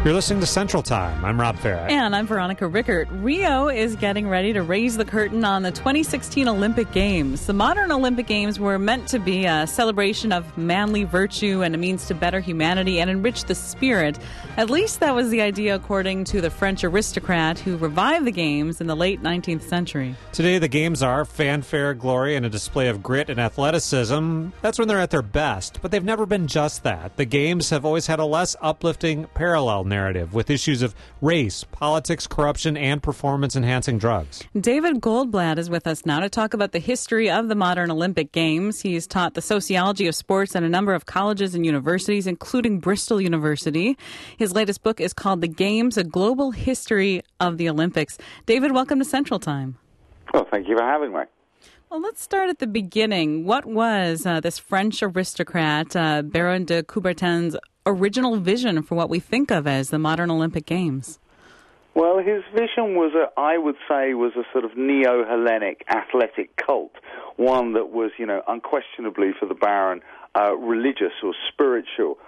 You're listening to Central Time. I'm Rob Farah. And I'm Veronica Rickert. Rio is getting ready to raise the curtain on the 2016 Olympic Games. The modern Olympic Games were meant to be a celebration of manly virtue and a means to better humanity and enrich the spirit. At least that was the idea according to the French aristocrat who revived the Games in the late 19th century. Today the Games are fanfare, glory, and a display of grit and athleticism. That's when they're at their best, but they've never been just that. The Games have always had a less uplifting parallel narrative with issues of race, politics, corruption, and performance-enhancing drugs. David Goldblatt is with us now to talk about the history of the modern Olympic Games. He's taught the sociology of sports at a number of colleges and universities, including Bristol University. His latest book is called The Games, A Global History of the Olympics. David, welcome to Central Time. Well, thank you for having me. Well, let's start at the beginning. What was this French aristocrat, Baron de Coubertin's original vision for what we think of as the modern Olympic Games? Well, his vision was, I would say, was a sort of neo-Hellenic athletic cult, one that was, unquestionably for the Baron, religious or spiritual.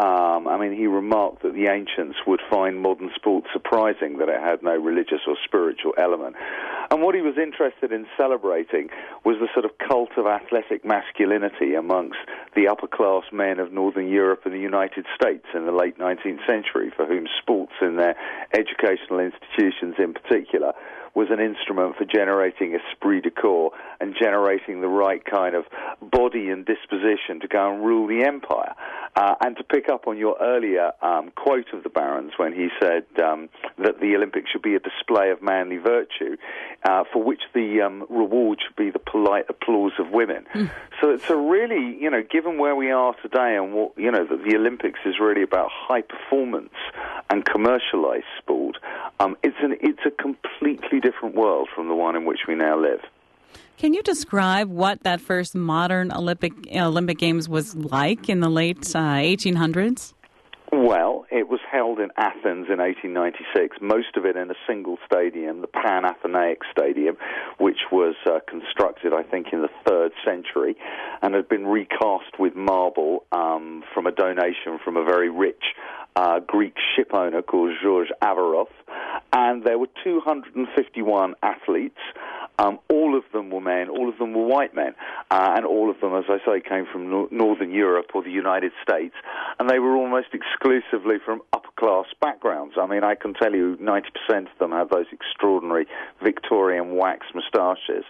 He remarked that the ancients would find modern sport surprising that it had no religious or spiritual element. And what he was interested in celebrating was the sort of cult of athletic masculinity amongst the upper-class men of Northern Europe and the United States in the late 19th century, for whom sports in their educational institutions in particular was an instrument for generating esprit de corps and generating the right kind of body and disposition to go and rule the empire. And to pick up on your earlier quote of the Baron's when he said that the Olympics should be a display of manly virtue, for which the reward should be the polite applause of women. So it's a really, given where we are today and what, that the Olympics is really about high performance and commercialized sport, it's a completely different world from the one in which we now live. Can you describe what that first modern Olympic Games was like in the late 1800s? Well, it was held in Athens in 1896, most of it in a single stadium, the Pan-Athenaic Stadium, which was constructed, I think, in the 3rd century and had been recast with marble from a donation from a very rich Greek ship owner called George Averrof. And there were 251 athletes. All of them were men, all of them were white men, and all of them, as I say, came from Northern Europe or the United States, and they were almost exclusively from upper-class backgrounds. I can tell you 90% of them had those extraordinary Victorian wax moustaches.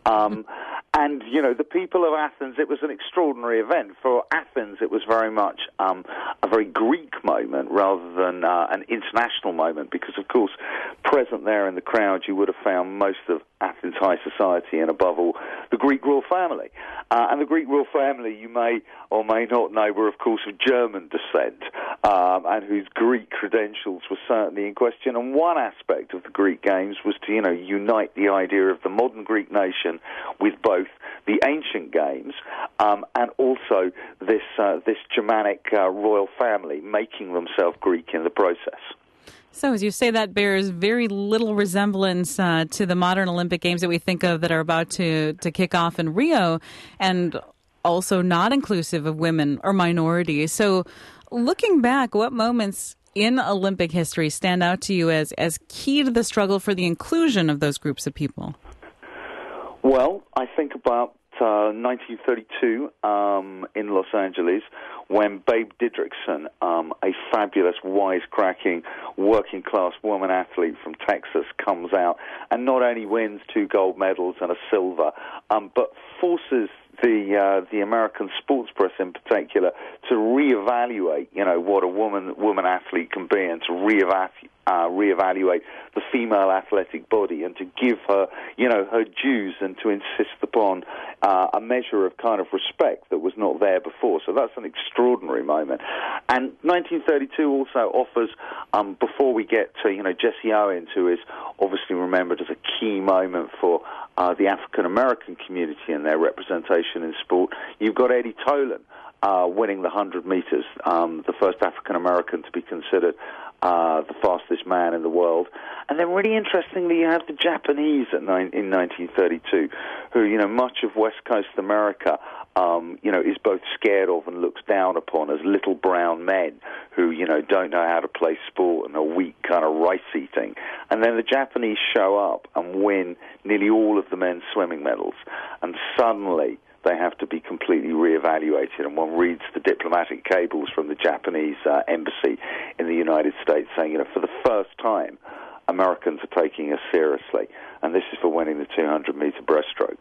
And, the people of Athens, it was an extraordinary event. For Athens, it was very much a very Greek moment rather than an international moment because, of course, present there in the crowd, you would have found most of Athens high society and, above all, the Greek royal family. And the Greek royal family, you may or may not know, were, of course, of German descent and whose Greek credentials were certainly in question. And one aspect of the Greek Games was to, unite the idea of the modern Greek nation with both the ancient Games and also this Germanic royal family, making themselves Greek in the process. So, as you say, that bears very little resemblance to the modern Olympic Games that we think of that are about to kick off in Rio, and also not inclusive of women or minorities. So, looking back, what moments in Olympic history stand out to you as key to the struggle for the inclusion of those groups of people? Well, I think about 1932 in Los Angeles, when Babe Didrikson, a fabulous, wisecracking, working-class woman athlete from Texas, comes out and not only wins 2 gold medals and a silver, but forces the American sports press in particular to reevaluate, what a woman athlete can be, and to reevaluate the female athletic body, and to give her, her dues, and to insist upon a measure of kind of respect that was not there before. So that's an extraordinary moment. And 1932 also offers, before we get to, Jesse Owens, who is obviously remembered as a key moment for the African-American community and their representation in sport, you've got Eddie Tolan, winning the 100 meters, the first African American to be considered the fastest man in the world. And then really interestingly, you have the Japanese in 1932, who, much of West Coast America, is both scared of and looks down upon as little brown men who, don't know how to play sport and are weak, kind of rice-eating. And then the Japanese show up and win nearly all of the men's swimming medals. And suddenly they have to be completely reevaluated, and one reads the diplomatic cables from the Japanese embassy in the United States saying, for the first time, Americans are taking us seriously, and this is for winning the 200-meter breaststroke.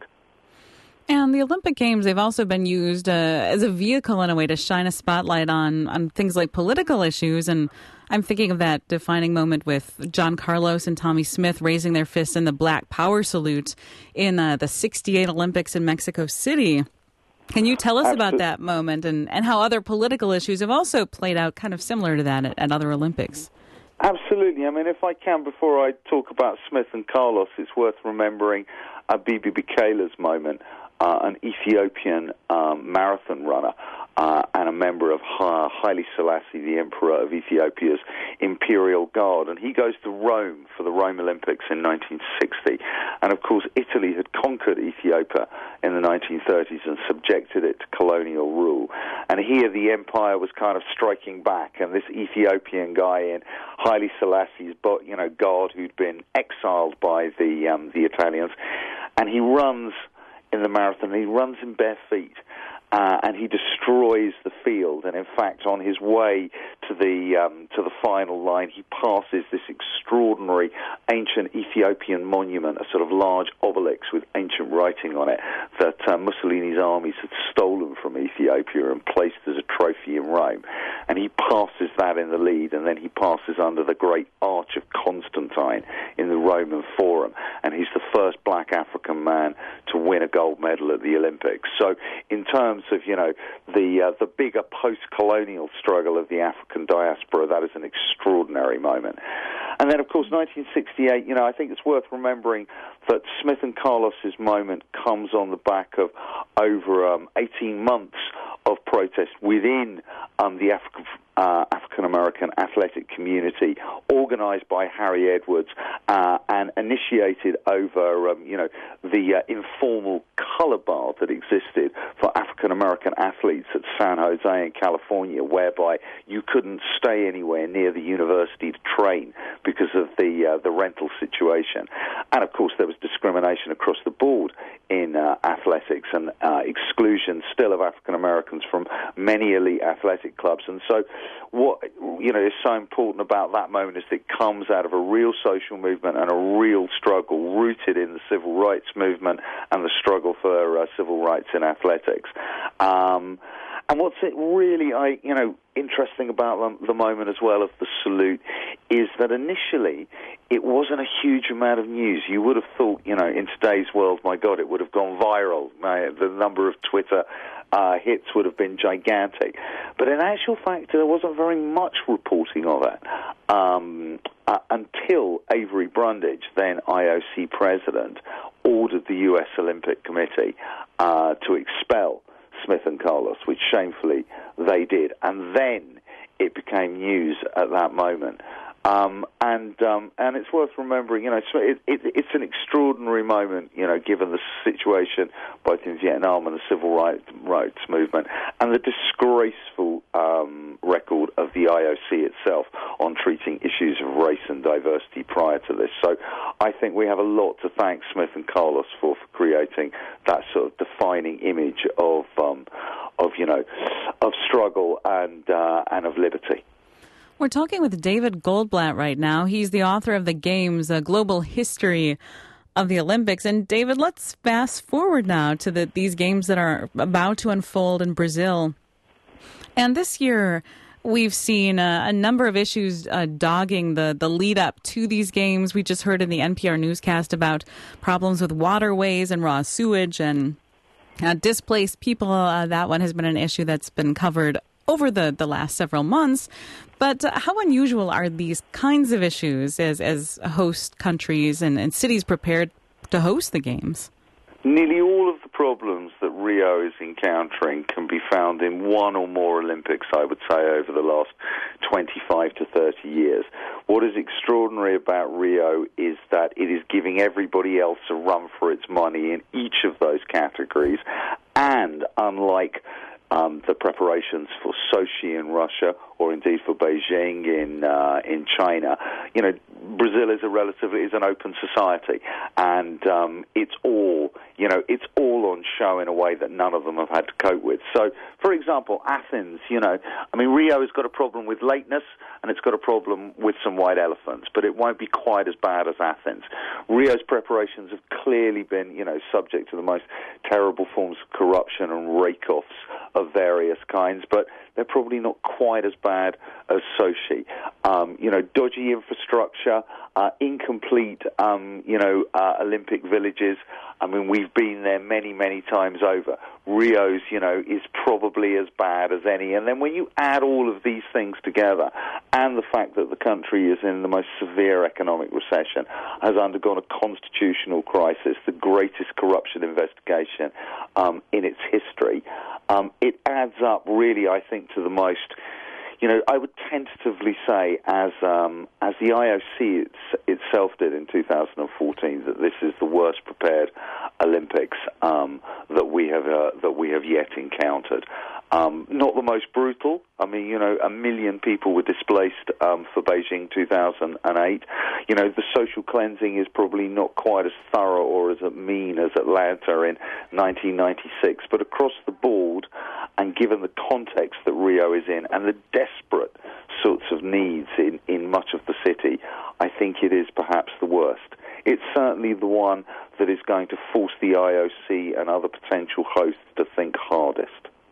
And the Olympic Games, they've also been used as a vehicle in a way to shine a spotlight on things like political issues. And I'm thinking of that defining moment with John Carlos and Tommie Smith raising their fists in the Black Power salute in the 68 Olympics in Mexico City. Can you tell us about that moment and how other political issues have also played out kind of similar to that at other Olympics? Absolutely. I mean, if I can, before I talk about Smith and Carlos, it's worth remembering Bibi Bikela's moment. An Ethiopian marathon runner and a member of Haile Selassie, the Emperor of Ethiopia's Imperial Guard. And he goes to Rome for the Rome Olympics in 1960. And, of course, Italy had conquered Ethiopia in the 1930s and subjected it to colonial rule. And here the empire was kind of striking back. And this Ethiopian guy in Haile Selassie's guard who'd been exiled by the Italians, and he runs in the marathon. He runs in bare feet, and he destroys the field. And in fact, on his way to the final line, he passes this extraordinary ancient Ethiopian monument, a sort of large obelisk with ancient writing on it that Mussolini's armies had stolen from Ethiopia and placed as a trophy in Rome. And he passes that in the lead, and then he passes under the great Arch of Constantine in the Roman Forum, and he's the first black African man to win a gold medal at the Olympics. So in terms of, the bigger post-colonial struggle of the African diaspora, that is an extraordinary moment. And then, of course, 1968, I think it's worth remembering that Smith and Carlos's moment comes on the back of over 18 months of protest within the African-American athletic community, organized by Harry Edwards and initiated over, the informal color bar that existed for African-American athletes at San Jose in California, whereby you couldn't stay anywhere near the university to train because of the rental situation. And, of course, there was discrimination across the board in athletics and exclusion still of African-Americans from many elite athletic clubs. And so what is so important about that moment is that it comes out of a real social movement and a real struggle rooted in the civil rights movement and the struggle for civil rights in athletics. And what's it really, interesting about the moment as well of the salute is that initially it wasn't a huge amount of news. You would have thought, in today's world, my God, it would have gone viral. The number of Twitter hits would have been gigantic. But in actual fact, there wasn't very much reporting of it until Avery Brundage, then IOC president, ordered the U.S. Olympic Committee to expel Smith and Carlos, which shamefully they did. And then it became news at that moment. And it's worth remembering, it's an extraordinary moment, given the situation both in Vietnam and the civil rights movement, and the disgraceful record of the IOC itself on treating issues of race and diversity prior to this. So I think we have a lot to thank Smith and Carlos for creating that sort of defining image of struggle and of liberty. We're talking with David Goldblatt right now. He's the author of The Games, A Global History of the Olympics. And David, let's fast forward now to these games that are about to unfold in Brazil. And this year, we've seen a number of issues dogging the lead up to these games. We just heard in the NPR newscast about problems with waterways and raw sewage and displaced people. That one has been an issue that's been covered over the last several months. But how unusual are these kinds of issues as host countries and cities prepared to host the games? Nearly all of the problems that Rio is encountering can be found in one or more Olympics, I would say, over the last 25 to 30 years. What is extraordinary about Rio is that it is giving everybody else a run for its money in each of those categories, and unlike the preparations for Sochi in Russia, or indeed for Beijing in China, Brazil is an open society, and it's all on show in a way that none of them have had to cope with. So, for example, Athens, Rio has got a problem with lateness, and it's got a problem with some white elephants, but it won't be quite as bad as Athens. Rio's preparations have clearly been, subject to the most terrible forms of corruption and rake-offs of various kinds, but they're probably not quite as bad as Sochi. Dodgy infrastructure, incomplete, Olympic villages. We've been there many, many times over. Rio's, is probably as bad as any. And then when you add all of these things together, and the fact that the country is in the most severe economic recession, has undergone a constitutional crisis, the greatest corruption investigation in its history, it adds up really, I think, to the most, I would tentatively say, as the IOC itself did in 2014, that this is the worst prepared Olympics that we have yet encountered. Not the most brutal. 1 million people were displaced for Beijing 2008. The social cleansing is probably not quite as thorough or as mean as Atlanta in 1996, but across the board, and given the context that Rio is in and the desperate sorts of needs in much of the city, I think it is perhaps the worst. It's certainly the one that is going to force the IOC and other potential hosts to think hardest.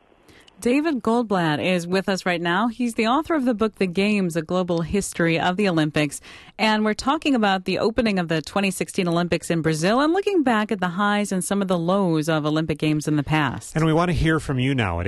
David Goldblatt is with us right now. He's the author of the book, The Games, A Global History of the Olympics. And we're talking about the opening of the 2016 Olympics in Brazil and looking back at the highs and some of the lows of Olympic Games in the past. And we want to hear from you now at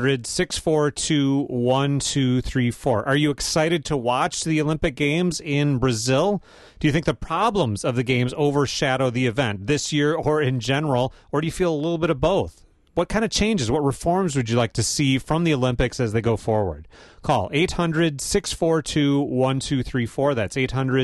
800-642-1234. Are you excited to watch the Olympic Games in Brazil? Do you think the problems of the Games overshadow the event this year or in general, or do you feel a little bit of both? What kind of changes, what reforms would you like to see from the Olympics as they go forward? Call 800-642-1234. That's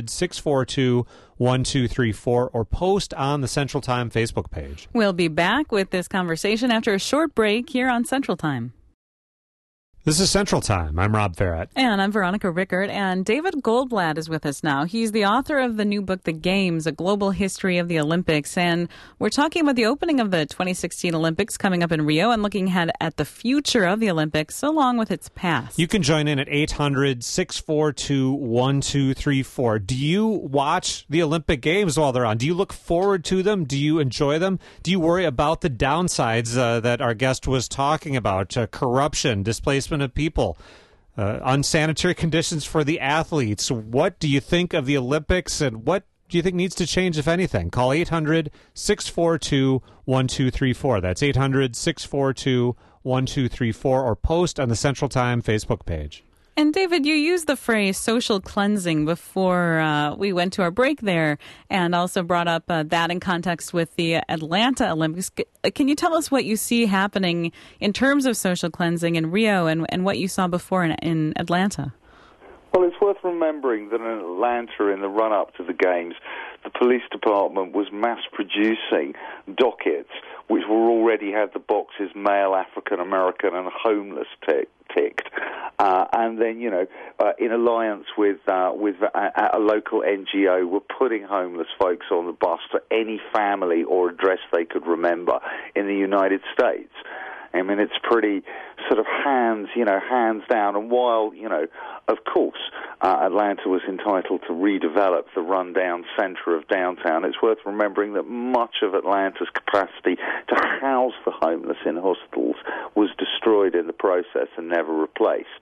800-642-1234, or post on the Central Time Facebook page. We'll be back with this conversation after a short break here on Central Time. This is Central Time. I'm Rob Farrett. And I'm Veronica Rickert. And David Goldblatt is with us now. He's the author of the new book, The Games, A Global History of the Olympics. And we're talking about the opening of the 2016 Olympics coming up in Rio and looking ahead at the future of the Olympics along with its past. You can join in at 800-642-1234. Do you watch the Olympic Games while they're on? Do you look forward to them? Do you enjoy them? Do you worry about the downsides that our guest was talking about? Corruption, displacement of people, unsanitary conditions for the athletes. What do you think of the Olympics, and what do you think needs to change, if anything? Call 800-642-1234. That's 800-642-1234, or post on the Central Time Facebook page. And David, you used the phrase social cleansing before we went to our break there, and also brought up that in context with the Atlanta Olympics. Can you tell us what you see happening in terms of social cleansing in Rio and what you saw before in Atlanta? Well, it's worth remembering that in Atlanta, in the run-up to the Games, the police department was mass-producing dockets which were already had the boxes male, African-American, and homeless ticked. And then, in alliance with a local NGO, were putting homeless folks on the bus to any family or address they could remember in the United States. It's pretty sort of hands down. And while, of course, Atlanta was entitled to redevelop the rundown center of downtown, it's worth remembering that much of Atlanta's capacity to house the homeless in hostels was destroyed in the process and never replaced.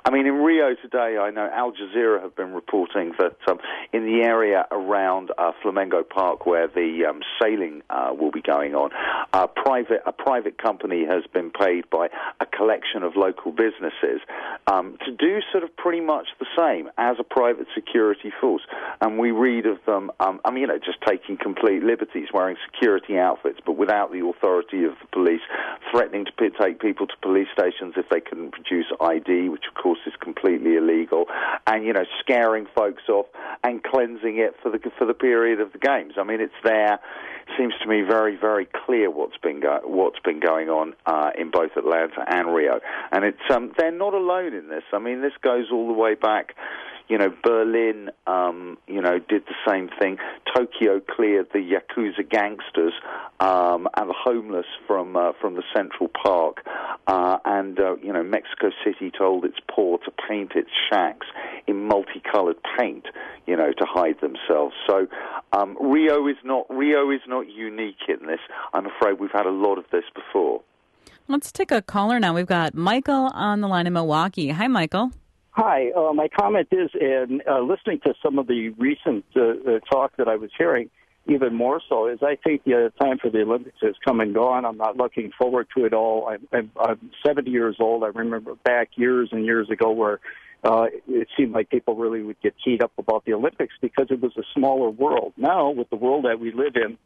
I mean, in Rio today, I know Al Jazeera have been reporting that in the area around Flamengo Park, where the sailing will be going on, a private company has been paid by a collection of local businesses to do sort of pretty much the same as a private security force. And we read of them, just taking complete liberties, wearing security outfits, but without the authority of the police, threatening to take people to police stations if they couldn't produce ID, which of course is completely illegal, and scaring folks off and cleansing it for the period of the games. I mean, it's there. Seems to me very, very clear what's been going on in both Atlanta and Rio, and it's they're not alone in this. I mean, this goes all the way back. Berlin, did the same thing. Tokyo cleared the Yakuza gangsters and the homeless from the Central Park, and Mexico City told its poor to paint its shacks in multicolored paint, to hide themselves. So Rio is not unique in this. I'm afraid we've had a lot of this before. Let's take a caller now. We've got Michael on the line in Milwaukee. Hi, Michael. Hi. My comment is, in listening to some of the recent talk that I was hearing, even more so, is I think the time for the Olympics has come and gone. I'm not looking forward to it all. I'm 70 years old. I remember back years and years ago where it seemed like people really would get keyed up about the Olympics because it was a smaller world. Now, with the world that we live in,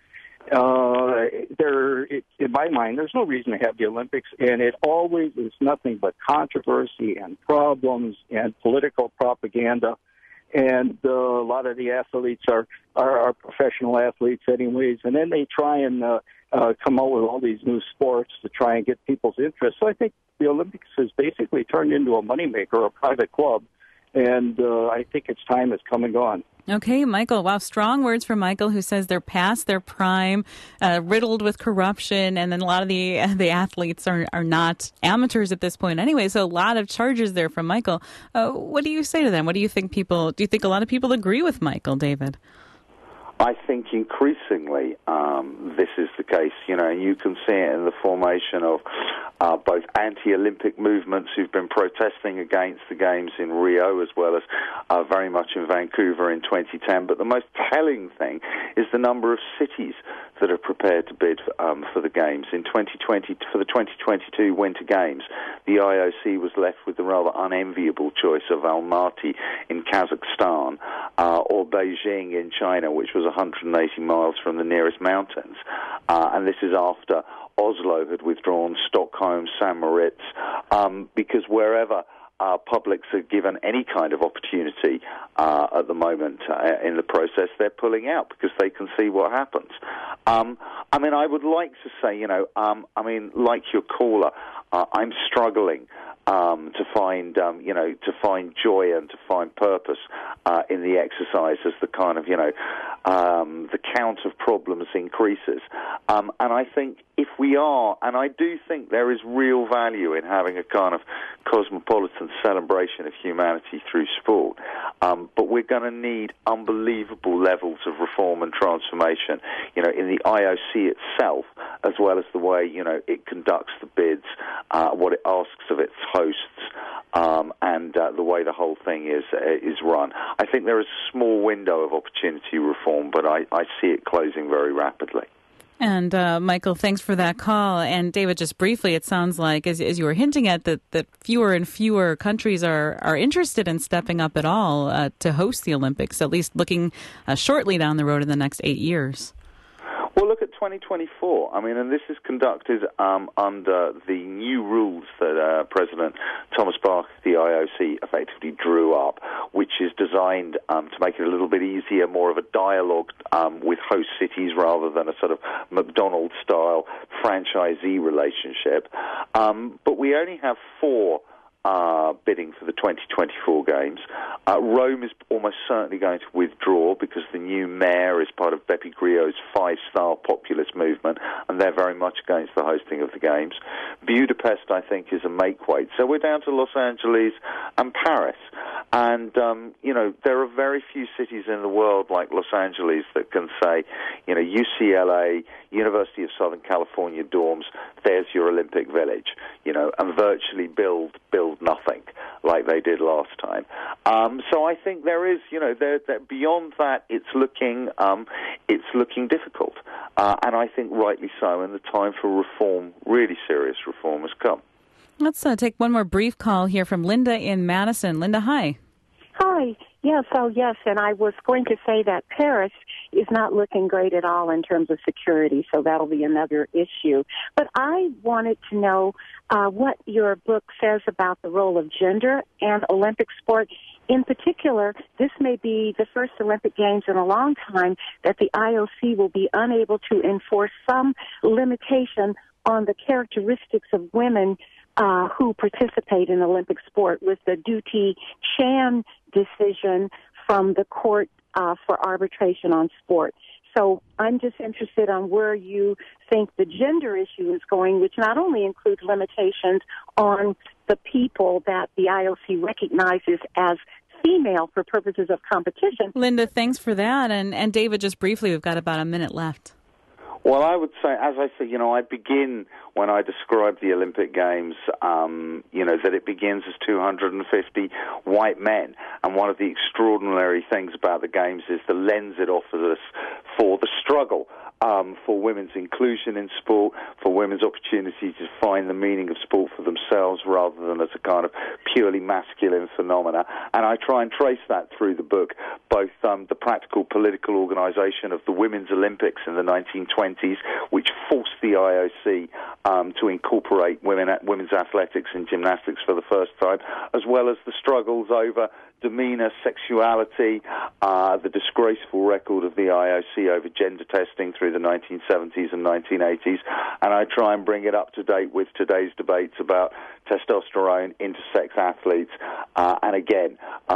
in my mind, there's no reason to have the Olympics, and it always is nothing but controversy and problems and political propaganda. And a lot of the athletes are professional athletes anyways, and then they try and come out with all these new sports to try and get people's interest. So I think the Olympics has basically turned into a moneymaker, a private club, and I think its time has come and gone. Okay, Michael. Wow, strong words from Michael, who says they're past their prime, riddled with corruption, and then a lot of the athletes are not amateurs at this point anyway. So a lot of charges there from Michael. What do you say to them? What do you think do you think a lot of people agree with Michael, David? I think increasingly this is the case, and you can see it in the formation of both anti-Olympic movements who've been protesting against the Games in Rio, as well as very much in Vancouver in 2010. But the most telling thing is the number of cities that are prepared to bid for the Games. In 2020, for the 2022 Winter Games, the IOC was left with the rather unenviable choice of Almaty in Kazakhstan or Beijing in China, which was 180 miles from the nearest mountains. And this is after Oslo had withdrawn, Stockholm, St. Moritz, because wherever publics are given any kind of opportunity at the moment in the process, they're pulling out because they can see what happens. I would like to say, like your caller, I'm struggling to find joy and to find purpose in the exercise as the kind of, the count of problems increases. And I think if we are, and I do think there is real value in having a kind of cosmopolitan celebration of humanity through sport, but we're going to need unbelievable levels of reform and transformation, in the IOC itself, as well as the way, it conducts the bids, what it asks of its hosts, and the way the whole thing is run. I think there is a small window of opportunity reform, but I see it closing very rapidly. And Michael, thanks for that call. And David, just briefly, it sounds like, as you were hinting at, that fewer and fewer countries are interested in stepping up at all to host the Olympics, at least looking shortly down the road in the next 8 years. Well, look at 2024. And this is conducted under the new rules that President Thomas Bach, the IOC, effectively drew up, which is designed to make it a little bit easier, more of a dialogue with host cities rather than a sort of McDonald's-style franchisee relationship. But we only have 4 bidding for the 2024 Games. Rome is almost certainly going to withdraw because the new mayor is part of Beppe Grillo's five-star populist movement, and they're very much against the hosting of the Games. Budapest, I think, is a make-weight. So we're down to Los Angeles and Paris. And, there are very few cities in the world like Los Angeles that can say, UCLA, University of Southern California dorms, there's your Olympic Village, and virtually build nothing. like they did last time. So I think there is, beyond that, it's looking difficult, and I think rightly so. And the time for reform, really serious reform, has come. Let's take one more brief call here from Linda in Madison. Linda, hi. Hi. Yes, and I was going to say that Paris is not looking great at all in terms of security, so that'll be another issue. But I wanted to know what your book says about the role of gender and Olympic sport. In particular, this may be the first Olympic Games in a long time that the IOC will be unable to enforce some limitation on the characteristics of women who participate in Olympic sport, with the Duty Chan decision from the Court for Arbitration on Sport. So I'm just interested on where you think the gender issue is going, which not only includes limitations on the people that the IOC recognizes as female for purposes of competition. Linda, thanks for that. And David, just briefly, we've got about a minute left. Well, I would say, as I say, I begin when I describe the Olympic Games, that it begins as 250 white men. And one of the extraordinary things about the Games is the lens it offers us for the struggle for women's inclusion in sport, for women's opportunity to find the meaning of sport for themselves rather than as a kind of purely masculine phenomena. And I try and trace that through the book, both the practical political organization of the Women's Olympics in the 1920s, which forced the IOC to incorporate women's athletics and gymnastics for the first time, as well as the struggles over demeanor, sexuality, the disgraceful record of the IOC over gender testing through the 1970s and 1980s, and I try and bring it up to date with today's debates about testosterone, intersex athletes, and again,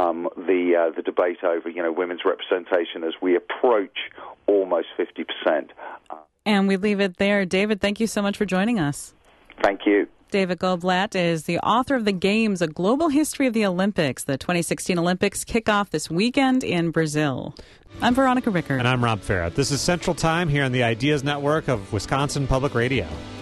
the debate over women's representation as we approach almost 50%. And we leave it there. David, thank you so much for joining us. Thank you. David Goldblatt is the author of The Games, A Global History of the Olympics. The 2016 Olympics kick off this weekend in Brazil. I'm Veronica Rickard. And I'm Rob Farrett. This is Central Time here on the Ideas Network of Wisconsin Public Radio.